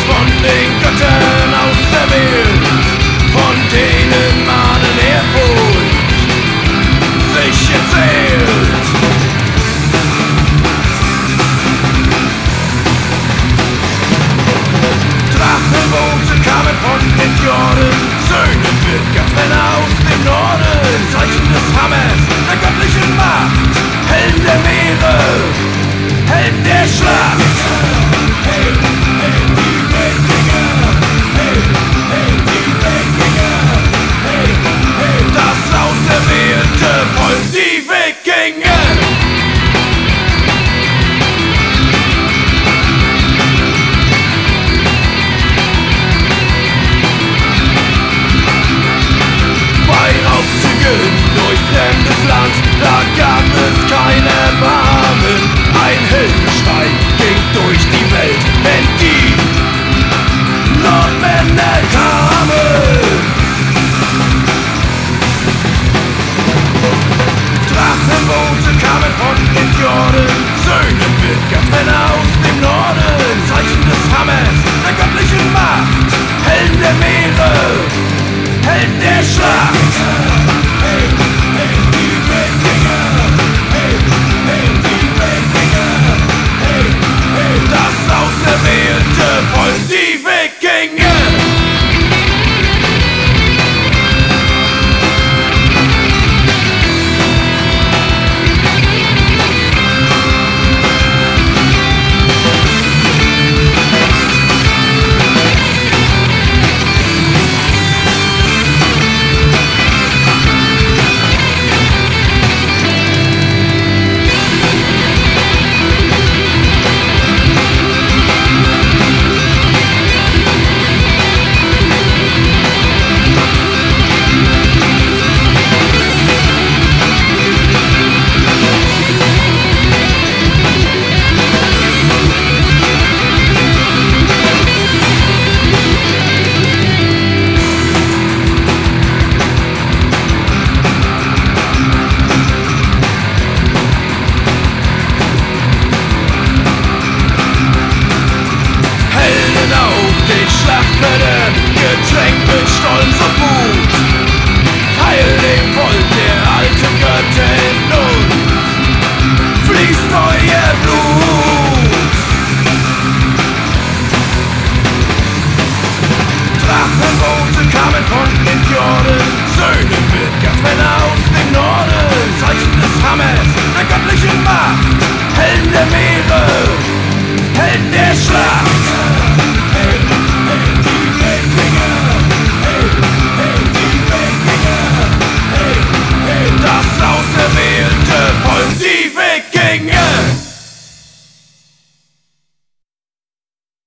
von den Göttern auserwählt, von denen man in Ehrfurcht sich erzählt. Drachenboote kamen von den Fjorden, Söhne Midgards, Männer aus dem Norden. Zeichen des Hammers, der göttlichen Macht, Helden der Meere, Helden der Schlacht. Hey, hey, die Wikinger, hey, hey, die Wikinger, hey, hey, das auserwählte Volk, die Wikinger. Durch fremdes Land, da gab es kein Erbarmen. Ein Hilfeschrei ging durch die Welt, wenn die Nordmänner kamen. Drachenboote kamen von den Fjorden,